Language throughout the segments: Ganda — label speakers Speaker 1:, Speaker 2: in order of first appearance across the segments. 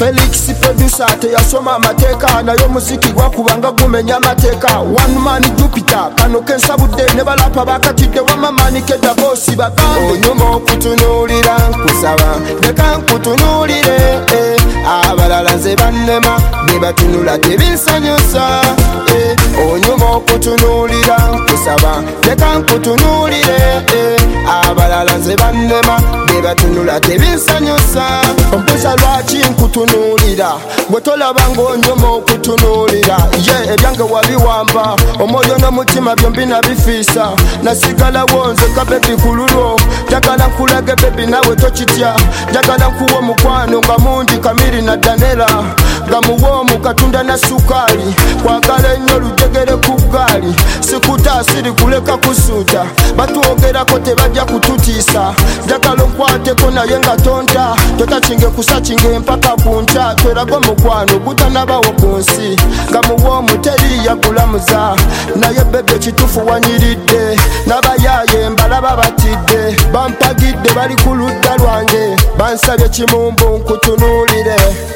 Speaker 1: Felix producer teyasoma amateeka nayo muziki gwakubanga gumenya amateeka. One man Jupiter kano kensabudde ne balapa bakatidde wamamani kedda bosi bagambe onyuma okutunuulira nkusaba leka nkutunuulire abalala nze bannema be batunula tebinsanyusa onyuma okutunuulira nkusaba leka nkutunuulire abalala nze bannema be batunula tebinsanyusa ompusa lwaki nkutunuulira bwe tolaba ng'onyuma okutunuulira ye ebyange wabiwamba omwoyo n'omutima byombi nabifiisa nasigalawo nze ka bebi kululwo njagala nkulage bebi nawe tokitya njagala nkuwa omukwano nga mundi kamiri na danela nga muwoomu katunda na sukaali kwagala ennyo lujegere ku ggaali sikuta siri kuleka kusuuta batwogerako tebajja kututiisa njagala nkwateko naye nga tonta totakinge kusakinge empaka ku nkya tweraga omukwano gutanabawo ku nsi nga muwoomu teri yagulamuza naye bebe ekitufu wanyiridde n'abayaaye mbalaba batidde bampagidde bali ku ludda lwange bansabye kimumbu nkutunuulire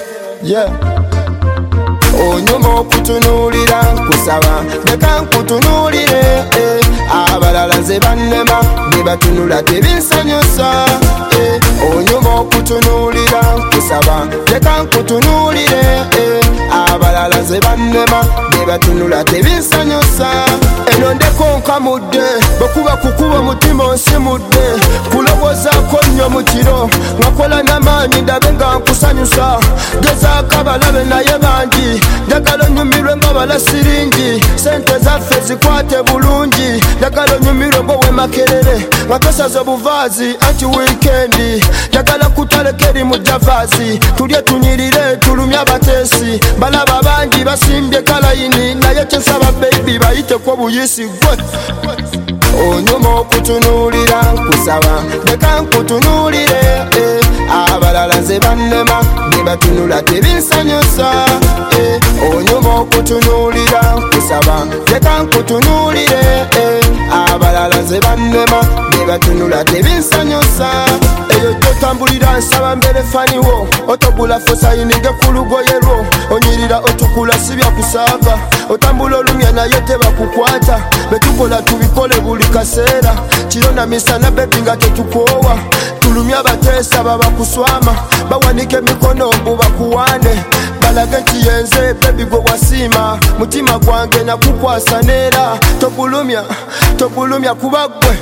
Speaker 1: onyuma okutunuulira nkusaba leka nkutunuulire abalala nze bannema be batunula tebinsanyusa onyuma okutunuulira nkusaba leka nkutunuulire abalala nze bannema be batunula tebinsanyusa eno ndeko nkamudde bwekuba kukuba omutima onsimudde kulowozaako nnyo mu kiro ngakola n'amaanyi ndabe nga nkusanyusa gezaako abalabe naye bangi njagala onyumirwe nga bala siringi sente zaffe zikwate bulungi njagala onyumirwe ng'owe makerere nga tosaza obuvaazi anti wiikendi njagala kutwaleko eri mu javaazi tulye tunyirire tulumye abateesi balaba bangi basimbye kalayini naye kyensaba baby bayiteko obuyisi gwe onyuma okutunuulira nkusaba leka nkutunuulire abalala nze bannema be batunula tebinsanyusa onyuma okutunuulira nkusaba leka nkutunuulire abalala nze bannema be batunula tebinsanyusa eyo gyotambulira nsaba mbere faniwo otogula fosayininge ku lugoye lwo onyirira otukula sibya kusaava otambula olumya naye tebakukwata betukola tubikole buli kaseera kiro na misana bebi nga tetukoowa tulumya abateesa babakuswama bawanike emikono mbu bakuwaane balage nti yenze bebi gwe wasiima mutima gwange nakukwasa neera togulumya kuba gwe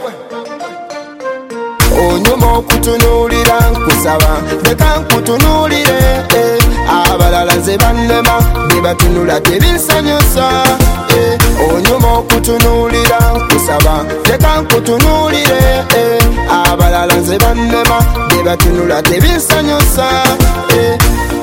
Speaker 1: onyuma okutunuulira nkusaba leka nkutunuulire abalala nze bannema be batunula tebinsanyusa onyuma okutunuulira nkusaba leka nkutunuulire abalala nze bannema be batunula tebinsanyusa